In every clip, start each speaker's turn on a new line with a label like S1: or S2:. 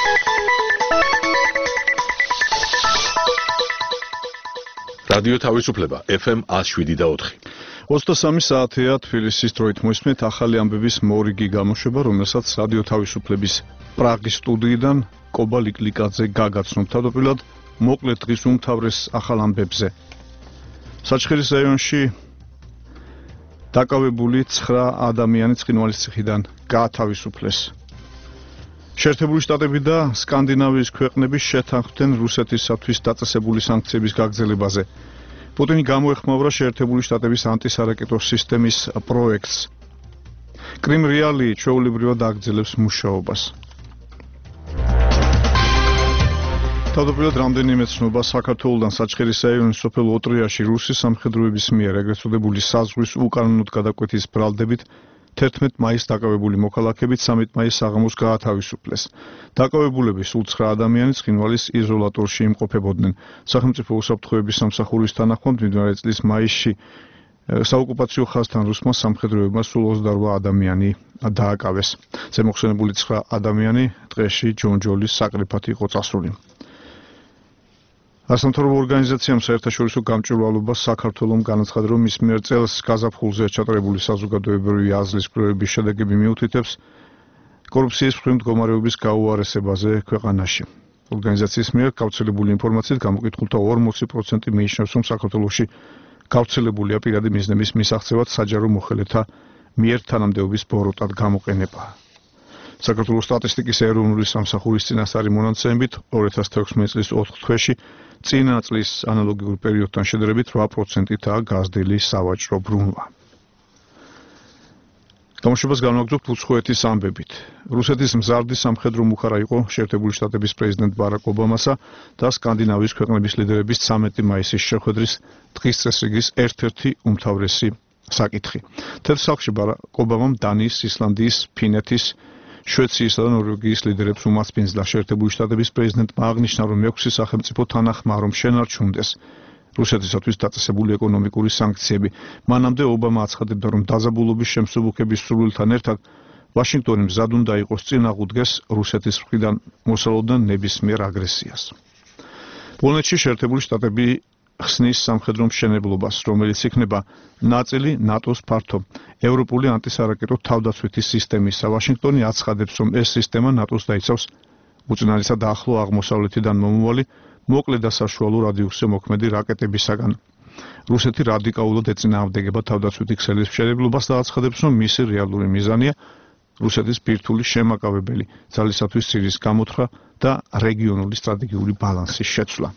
S1: რადიო თავისუფლება FM 107.4.
S2: 23 საათია თბილისის დროით მოსმენთ ახალი ამბების მორიგი გამოშვება, რომელსაც რადიო თავისუფლების პრაღის სტუდიიდან კობა ლიკლიკაძე გაგაცნობ. თავდაპირველად მოკლედ დღის უმთავრეს ახალ ამბებზე. საჩხერის რაიონში დაკავებული 9 ადამიანი ცხინვალის ციხიდან გაათავისუფლეს. შეერთებული შტატები და სკანდინავიის ქვეყნები შეთანხმდნენ რუსეთისათვის დაწესებული სანქციების გაგრძელებაზე. პუტინი გამოეხმაურა შეერთებული შტატების ანტისარაკეტო სისტემის პროექტს. კრიმ რეალი ჩვეულებრივად აგრძელებს მუშაობას. თავდაპირველად რამდენიმე ცნობა საქართველოდან საჩხერის რაიონის სოფელ ოტრიაში რუსი სამხედროების მიერ ეგრეთ წოდებული საზღვის უკანონოდ გადაკვეთის ბრალდებით 11 მაისს დაკავებული მოქალაქებით 13 მაისს საღამოს გაათავისუფლეს. დაკავებულები სულ 9 ადამიანი ცხინვალის იზოლატორში იმყოფებოდნენ. სახელმწიფო უსაფრთხოების სამსახურის თანახმად მიმდინარე წლის მაისში საოკუპაციო ხაზთან რუსმა სამხედროებმა სულ 28 ადამიანი დააკავეს. ზემოხსენებული 9 ადამიანი დღეში ჯონჯოლის საკრიფად იყო წასული. ასამთავრობო ორგანიზაციამ საერთაშორისო გამჭვირვალობა საქართველოს განაცხადა, რომ მის მიერ წელს გაზაფხულზე ჩატარებული საზოგადოებრივი აზრის კვლევების შედეგები მიუთითებს კორუფციის მხრივ მდგომარეობის გაუარესებაზე ქვეყანაში. ორგანიზაციის მიერ გავრცელებული ინფორმაციით გამოკითხულთა 40% მიიჩნევს, რომ საქართველოში გავრცელებულია პირადი მიზნების მისაღწევად საჯარო მოხელეთა მიერ თანამდებობის ბოროტად გამოყენება. საქართველოს სტატისტიკის ეროვნული სამსახურის წინასწარი მონაცემებით 2016 წლის 4 თვეში წინა წლის ანალოგიურ პერიოდთან შედარებით 8%-აა გაზრდილი სავაჭრო ბრუნვა. გამოშვებას განვაგრძობთ უცხოეთის ამბებით. რუსეთის მზარდი სამხედრო მუხარა იყო შეერთებული შტატების პრეზიდენტ ბარაკ ობამასა და სკანდინავიის ქვეყნების ლიდერების 13 მაისის შეხვედრის დღის წესრიგის ერთ-ერთი უმთავრესი საკითხი. თეთრ სახლში ბარაკ ობამამ დანიის, ისლანდიის, ფინეთის, შვეციისა და ნორვეგიის ლიდერებს უმასპინძლა. შეერთებული შტატების პრეზიდენტმა აღნიშნა, რომ 6 სახელმწიფო თანახმა, რომ შენარჩუნდეს რუსეთისათვის დაწესებული ეკონომიკური სანქციები. მანამდე ობამა აცხადებდა, რომ დაძაბულობის შემსუბუქების სურვილთან ერთად ვაშინგტონი მზად უნდა იყოს წინ აღუდგეს რუსეთის მხრიდან მოსალოდან ნებისმიერ აგრესიას. პოლონეთში შეერთებული შტატები ხსნის სამხედრო მშენებლობას, რომელიც იქნება ნაწილი ნატოს ფართო ევროპული ანტისარაკეტო თავდაცვითი სისტემისა. ვაშინგტონი აცხადებს, რომ ეს სისტემა ნატოს დაიცავს უწინარესად ახლო აღმოსავლეთიდან მომავალი მოკლე და საშუალო რადიუსზე მოქმედი რაკეტებისაგან. რუსეთი რადიკალურად ეწინააღმდეგება თავდაცვითი ქსელის მშენებლობას და აცხადებს, რომ მისი რეალური მიზანია რუსეთის ბირთვული შემაკავებელი ძალისათვის ცირის გამოთხრა და რეგიონული სტრატეგიული ბალანსის შეცვლა.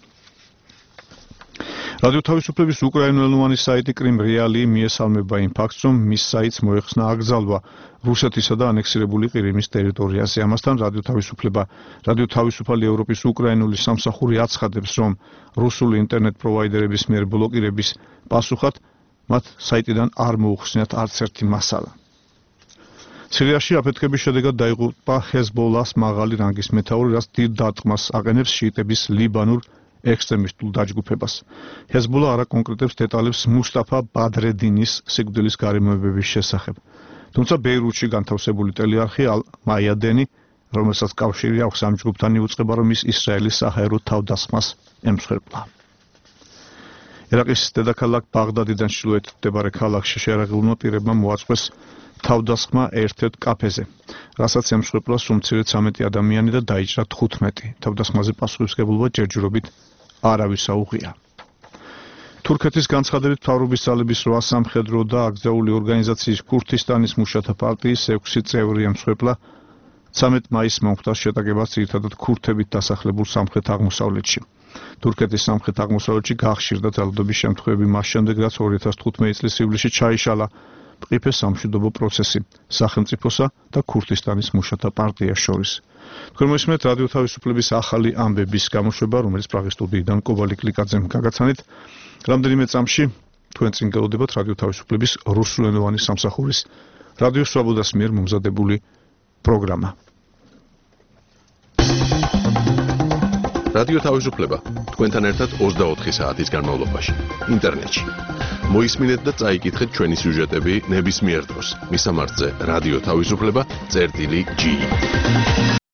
S2: რადიო თავისუფლების უკრაინულენოვანი საიტი კრიმ რეალი მიესალმება იმ ფაქტს, რომ მის საიტს მოეხსნა აკრძალვა რუსეთისა და ანექსირებული ყირიმის ტერიტორიაზე. ამასთან რადიო თავისუფალი ევროპის უკრაინული სამსახური აცხადებს, რომ რუსული ინტერნეტ პროვაიდერების მიერ ბლოკირების პასუხად მათ საიტიდან არ მოუხსნიათ არც ერთი მასალა. სირიაში აფეთქების შედეგად დაიღუპა ჰეზბოლას მაღალი რანგის მეთაური, რაც დიდ დარტყმას აყენებს შიიტების ლიბანურ ექსტრემისტულ დაჯგუფებას. ჰეზბოლა არ აკონკრეტებს დეტალებს მუსტაფა ბადრედინის სიკვდილის გარემოებების შესახებ. თუმცა ბეირუთში განთავსებული ტელეარხი ალ-მაიადენი, რომელსაც კავშირი აქვს ამ ჯგუფთან, იუწყება, რომ ის ისრაელის საჰაერო თავდასხმას ემსხვერპლა. ერაყის დედაქალაქ ბაღდადიდან ჩრდილოეთით მდებარე ქალაქში შეერაღებულმა პირებმა მოაწყვეს თავდასხმა ერთ-ერთ კაფეზე, რასაც ემსხვერპლა სულ მცირე 13 ადამიანი და დაიჭრა 15. თავდასხმაზე პასუხისმგებლობა ჯერჯერობით არავის აუღია. თურქეთის განცხადებით მთავრობის ძალების 8 სამხედრო და აკრძალული ორგანიზაციის ქურთისტანის მუშათა პარტიის 6 წევრი ემსხვერპლა 13 მაისს მომხდარ შეტაკებას ძირითადად ქურთებით დასახლებულ სამხრეთ აღმოსავლეთში. თურქეთის სამხრეთ აღმოსავლეთში გახშირდა ძალადობის შემთხვევები მას შემდეგ, რაც 2015 წლის ივლისში ჩაიშალა მყიფე სამშვიდობო პროცესი სახელმწიფოსა და ქურთისტანის მუშათა პარტიას შორის. თქვენ მოსმენთ რადიო თავისუფლების ახალი ამბების გამოშვება, რომელიც პრაღის სტუდიიდან კობა ლიკლიკაძემ გაგაცანით. რამდენიმე წამში თქვენ წინ გელოდებათ რადიო თავისუფლების რუსულენოვანი სამსახურის რადიო სვაბოდას მიერ მომზადებული პროგრამა.
S1: რადიო თავისუფლება თქვენთან ერთად 24 საათის განმავლობაში ინტერნეტში. მოისმინეთ და წაიკითხეთ ჩვენი სიუჟეტები ნებისმიერ დროს. მისამართზე რადიო თავისუფლება წერტილი G.